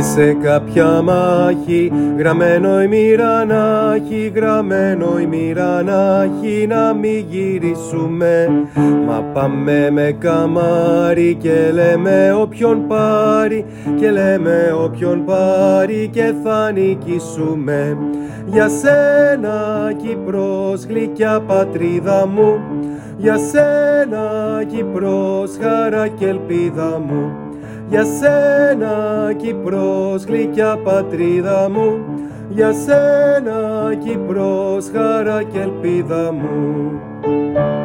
σε κάποια μάχη, γραμμένο η μοίρα να έχει, γραμμένο η μοίρα να έχει, να μην γυρίσουμε. Μα πάμε με καμάρι και λέμε όποιον πάρει, και λέμε όποιον πάρει και θα νικήσουμε. Για σένα Κύπρος γλυκιά πατρίδα μου, για σένα Κύπρος χαρά και ελπίδα μου, για σένα Κύπρος γλυκιά πατρίδα μου, για σένα Κύπρος χαρά και ελπίδα μου.